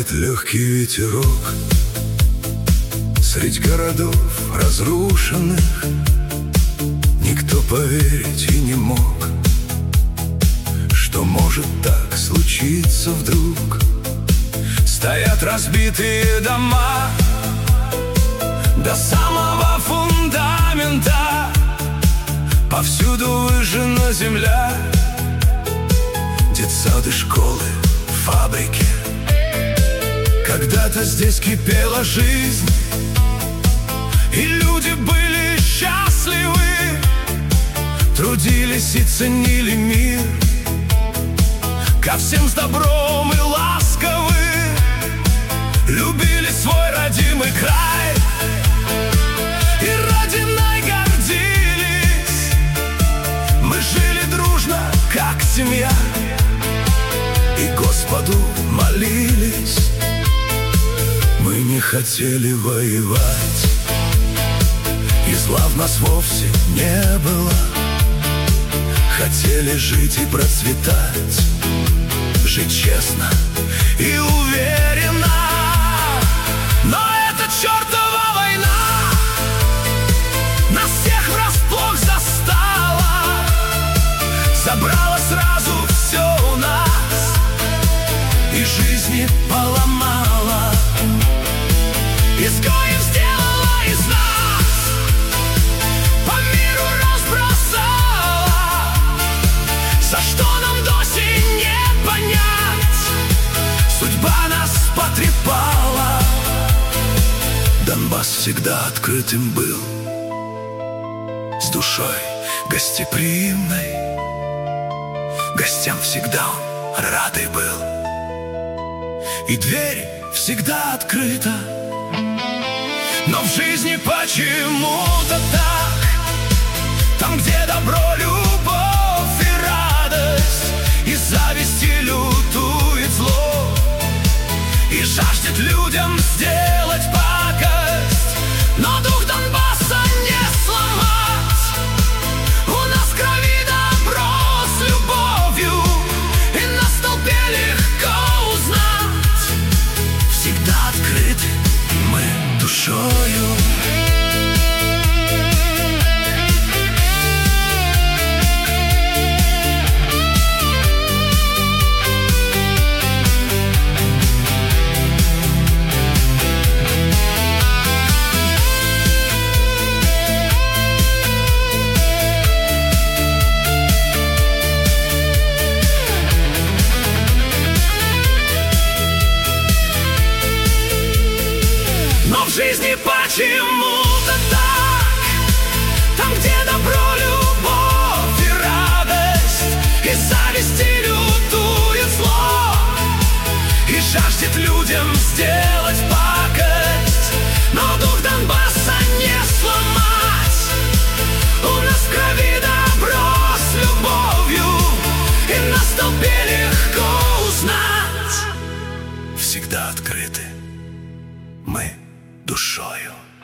Подувает легкий ветерок средь городов разрушенных. Никто поверить и не мог, что может так случиться вдруг. Стоят разбитые дома до самого фундамента, повсюду выжжена земля. Детсады, школы, фабрики. Когда-то здесь кипела жизнь, и люди были счастливы, трудились и ценили мир, ко всем с добром и ласковы, любили свой родимый край и родиной гордились. Мы жили дружно, как семья, и Господу молились. Мы не хотели воевать, и зла в нас вовсе не было. Хотели жить и процветать, жить честно и уверенно. Но эта чертова война нас всех врасплох застала, забрала сразу все у нас и жизни поломала. Изгоев сделала из нас, по миру разбросала. За что нам до сих не понять, судьба нас потрепала. Донбасс всегда открытым был, с душой гостеприимной, гостям всегда он радый был, и дверь всегда открыта. Но в жизни почему-то так, там, где добро, любовь и радость, из зависти лютует зло, и жаждет людям сделать пакость. Но дух Донбасса не сломать. У нас в крови добро с любовью, и на столбе легко узнать. Всегда открыты мы душою. В жизни почему-то так, там, где добро, любовь и радость, из зависти лютует зло, и жаждет людям сделать пакость. Но дух Донбасса не сломать. У нас в крови добро с любовью, и на столбе легко узнать. Всегда открыты мы душою.